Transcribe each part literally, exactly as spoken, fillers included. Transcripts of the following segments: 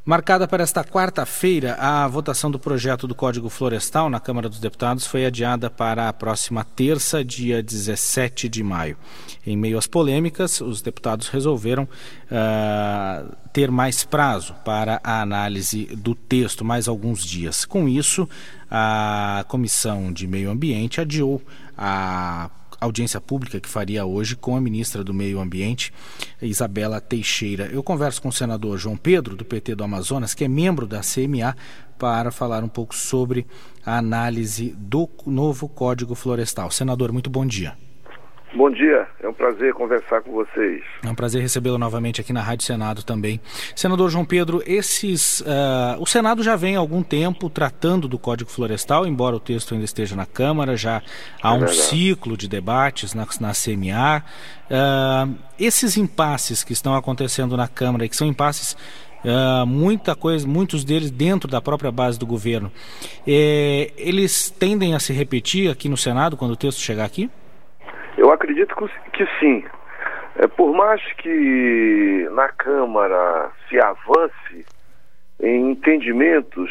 Marcada para esta quarta-feira, a votação do projeto do Código Florestal na Câmara dos Deputados foi adiada para a próxima terça, dia dezessete de maio. Em meio às polêmicas, os deputados resolveram uh, ter mais prazo para a análise do texto, mais alguns dias. Com isso, a Comissão de Meio Ambiente adiou a audiência pública que faria hoje com a ministra do Meio Ambiente, Isabela Teixeira. Eu converso com o senador João Pedro, do P T do Amazonas, que é membro da C M A, para falar um pouco sobre a análise do novo Código Florestal. Senador, muito bom dia. Bom dia, é um prazer conversar com vocês. É um prazer recebê-lo novamente aqui na Rádio Senado também. Senador João Pedro, esses, uh, o Senado já vem há algum tempo tratando do Código Florestal, embora o texto ainda esteja na Câmara, já há um ciclo de debates na, na C M A. Uh, esses impasses que estão acontecendo na Câmara, e que são impasses Uh, muita coisa, muitos deles dentro da própria base do governo, eh, eles tendem a se repetir aqui no Senado quando o texto chegar aqui? Eu acredito que sim. É, por mais que na Câmara se avance em entendimentos,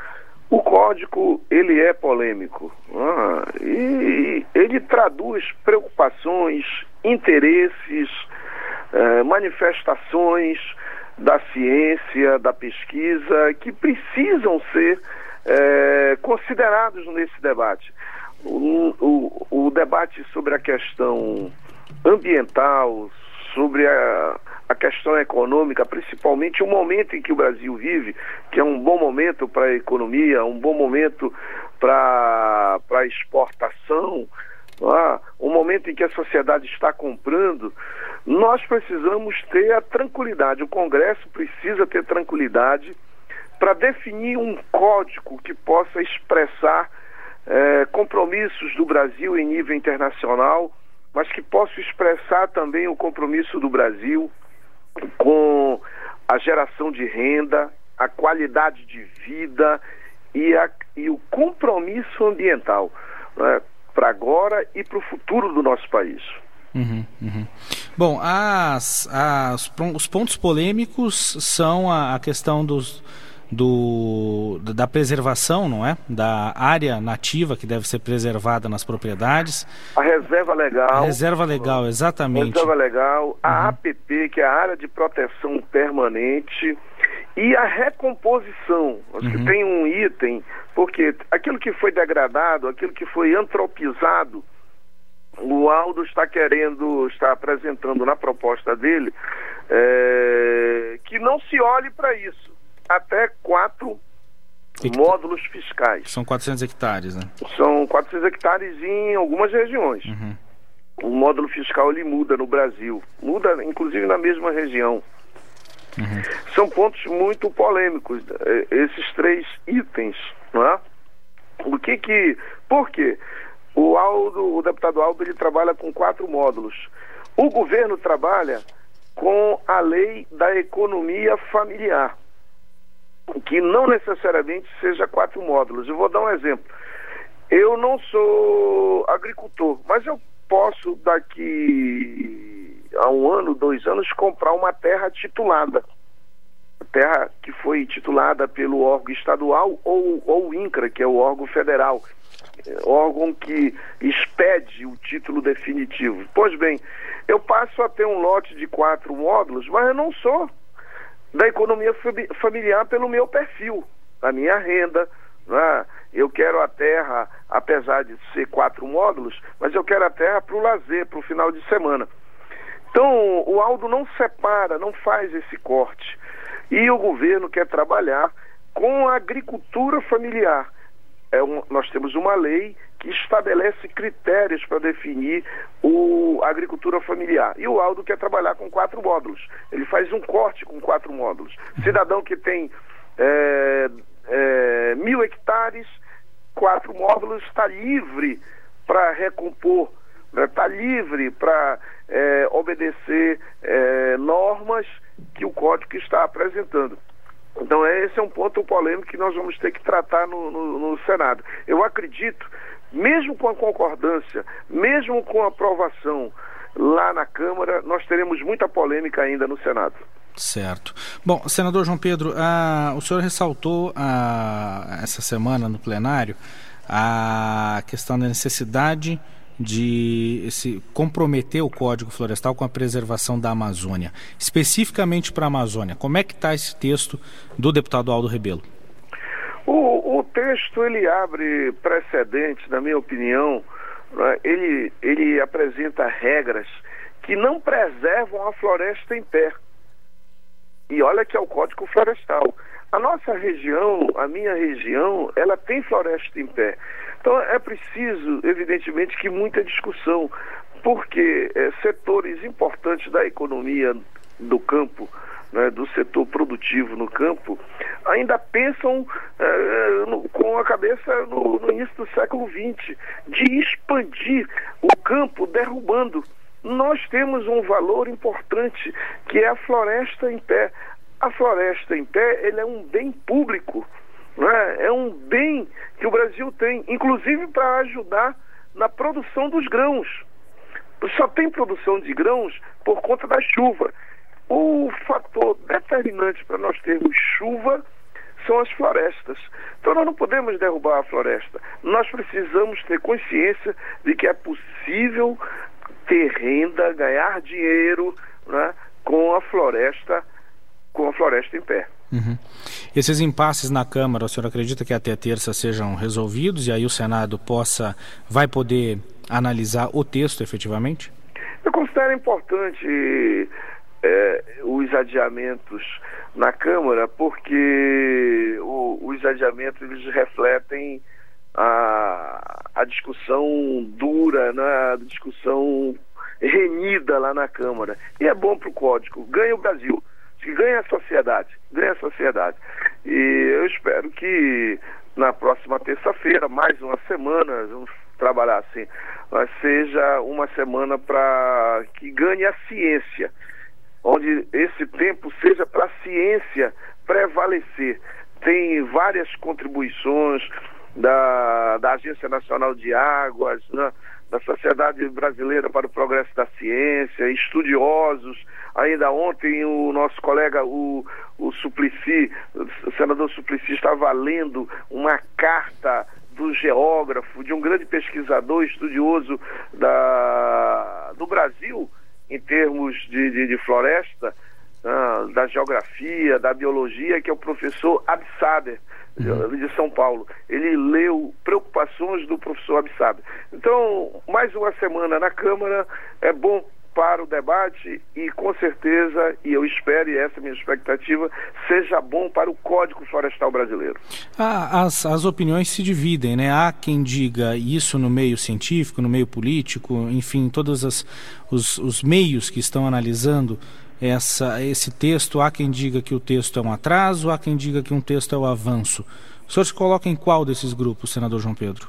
o código ele é polêmico, ah, e ele traduz preocupações, interesses, eh, manifestações da ciência, da pesquisa, que precisam ser é, considerados nesse debate. O, o, o debate sobre a questão ambiental, sobre a, a questão econômica, principalmente o momento em que o Brasil vive, que é um bom momento para a economia, um bom momento para a exportação, ah, um momento em que a sociedade está comprando. Nós precisamos ter a tranquilidade, o Congresso precisa ter tranquilidade para definir um código que possa expressar eh, compromissos do Brasil em nível internacional, mas que possa expressar também o compromisso do Brasil com a geração de renda, a qualidade de vida e, a, e o compromisso ambiental, né, para agora e para o futuro do nosso país. Uhum, uhum. Bom, as, as, os pontos polêmicos são a, a questão dos, do, da preservação, não é? Da área nativa que deve ser preservada nas propriedades. A reserva legal. A reserva legal, exatamente. Reserva legal, a uhum. A P P, que é a área de proteção permanente, e a recomposição. Acho uhum. que tem um item, porque aquilo que foi degradado, aquilo que foi antropizado, o Aldo está querendo, está apresentando na proposta dele, é, que não se olhe para isso. Até quatro Hectare. módulos fiscais. São quatrocentos hectares, né? São quatrocentos hectares em algumas regiões. Uhum. O módulo fiscal ele muda no Brasil. Muda, inclusive, na mesma região. Uhum. São pontos muito polêmicos, esses três itens, não é? O que que... Por quê? O Aldo, o deputado Aldo, ele trabalha com quatro módulos. O governo trabalha com a lei da economia familiar, que não necessariamente seja quatro módulos. Eu vou dar um exemplo. Eu não sou agricultor, mas eu posso, daqui a um ano, dois anos, comprar uma terra titulada. Terra que foi titulada pelo órgão estadual ou, ou o INCRA, que é o órgão federal. Órgão que expede o título definitivo. Pois bem, eu passo a ter um lote de quatro módulos, mas eu não sou da economia familiar pelo meu perfil, a minha renda, né? Eu quero a terra, apesar de ser quatro módulos, mas eu quero a terra para o lazer, para o final de semana. Então, o Aldo não separa, não faz esse corte. E o governo quer trabalhar com a agricultura familiar. É um, nós temos uma lei que estabelece critérios para definir o, a agricultura familiar. E o Aldo quer trabalhar com quatro módulos. Ele faz um corte com quatro módulos. Cidadão que tem é, é, mil hectares, quatro módulos, está livre para recompor, está livre para é, obedecer é, normas que o Código está apresentando. Então esse é um ponto polêmico que nós vamos ter que tratar no, no, no Senado. Eu acredito, mesmo com a concordância, mesmo com a aprovação lá na Câmara, nós teremos muita polêmica ainda no Senado. Certo. Bom, senador João Pedro, ah, o senhor ressaltou ah, essa semana no plenário a questão da necessidade de se comprometer o Código Florestal com a preservação da Amazônia. Especificamente para a Amazônia, como é que está esse texto do deputado Aldo Rebelo? O, o texto, ele abre precedentes, na minha opinião, né? ele, ele apresenta regras que não preservam a floresta em pé. E olha que é o Código Florestal. A nossa região, a minha região, ela tem floresta em pé. Então é preciso, evidentemente, que muita discussão, porque é, setores importantes da economia do campo, né, do setor produtivo no campo, ainda pensam é, no, com a cabeça no, no início do século vinte, de expandir o campo derrubando. Nós temos um valor importante, que é a floresta em pé. A floresta em pé, ele é um bem público, né? É um bem que o Brasil tem, inclusive para ajudar na produção dos grãos. Só tem produção de grãos por conta da chuva. O fator determinante para nós termos chuva são as florestas. Então nós não podemos derrubar a floresta. Nós precisamos ter consciência de que é possível ter renda, ganhar dinheiro, né, com a floresta, com a floresta em pé. Uhum. Esses impasses na Câmara, o senhor acredita que até terça sejam resolvidos e aí o Senado possa, vai poder analisar o texto efetivamente? Eu considero importante é, os adiamentos na Câmara, porque o, os adiamentos eles refletem a, a discussão dura, né, a discussão renhida lá na Câmara. E é bom para o Código, ganha o Brasil, ganha a sociedade, ganha a sociedade. E eu espero que na próxima terça-feira, mais uma semana, vamos trabalhar assim, seja uma semana para que ganhe a ciência, onde esse tempo seja para a ciência prevalecer. Tem várias contribuições da, da Agência Nacional de Águas, né, da Sociedade Brasileira para o Progresso da Ciência, estudiosos. Ainda ontem o nosso colega, o, o Suplicy, o senador Suplicy, estava lendo uma carta do geógrafo, de um grande pesquisador estudioso da, do Brasil, em termos de, de, de floresta, uh, da geografia, da biologia, que é o professor Absaber, uhum. de São Paulo. Ele leu preocupações do professor Absaber. Então, mais uma semana na Câmara é bom para o debate e, com certeza, e eu espero, e essa é a minha expectativa, seja bom para o Código Florestal brasileiro. Ah, as, as opiniões se dividem, né? Há quem diga isso no meio científico, no meio político, enfim, todos as, os, os meios que estão analisando essa, esse texto. Há quem diga que o texto é um atraso, há quem diga que um texto é um avanço. O senhor se coloca em qual desses grupos, senador João Pedro?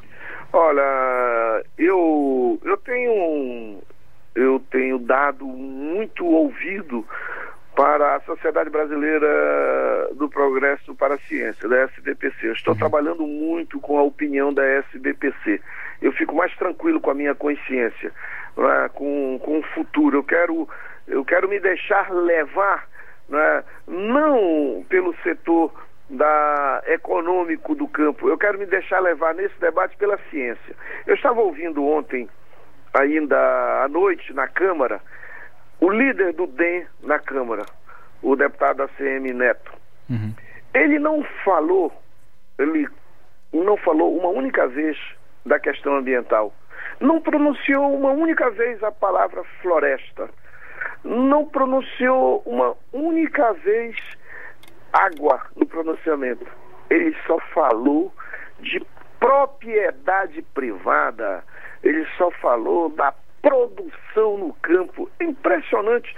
Olha, eu, eu tenho um... eu tenho dado muito ouvido para a Sociedade Brasileira do Progresso para a Ciência, da S B P C. Eu estou uhum. trabalhando muito com a opinião da S B P C. Eu fico mais tranquilo com a minha consciência, né, com, com o futuro. Eu quero, eu quero me deixar levar, né, não pelo setor da, econômico do campo, eu quero me deixar levar nesse debate pela ciência. Eu estava ouvindo ontem, ainda à noite, na Câmara, o líder do D E M na Câmara, o deputado A C M Neto. Uhum. Ele não falou, ele não falou uma única vez da questão ambiental. Não pronunciou uma única vez a palavra floresta. Não pronunciou uma única vez água no pronunciamento. Ele só falou de propriedade privada. Ele só falou da produção no campo. É impressionante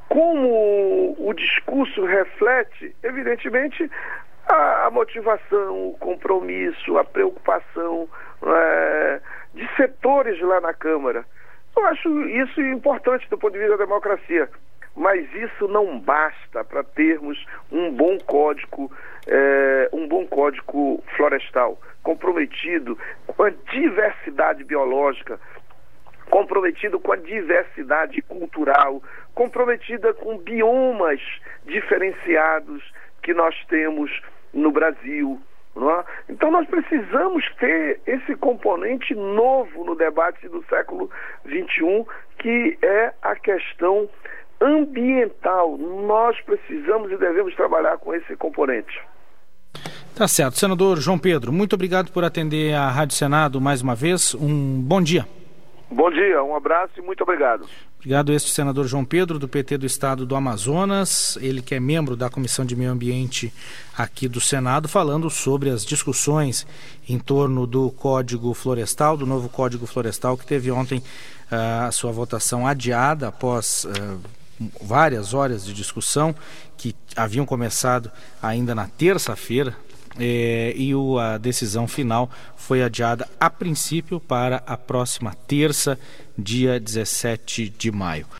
como o discurso reflete, evidentemente, a, a motivação, o compromisso, a preocupação é, de setores lá na Câmara. Eu acho isso importante do ponto de vista da democracia. Mas isso não basta para termos um bom código, é, um bom código florestal, comprometido com a diversidade biológica. comprometido com a diversidade cultural, comprometida com biomas diferenciados que nós temos no Brasil. Não é? Então nós precisamos ter esse componente novo no debate do século vinte e um, que é a questão ambiental. Nós precisamos e devemos trabalhar com esse componente. Tá certo. Senador João Pedro, muito obrigado por atender a Rádio Senado mais uma vez. Um bom dia. Bom dia, um abraço e muito obrigado. Obrigado, este senador João Pedro, do P T do Estado do Amazonas, ele que é membro da Comissão de Meio Ambiente aqui do Senado, falando sobre as discussões em torno do Código Florestal, do novo Código Florestal, que teve ontem uh, a sua votação adiada após uh, várias horas de discussão, que haviam começado ainda na terça-feira. É, e o, a decisão final foi adiada a princípio para a próxima terça, dia dezessete de maio.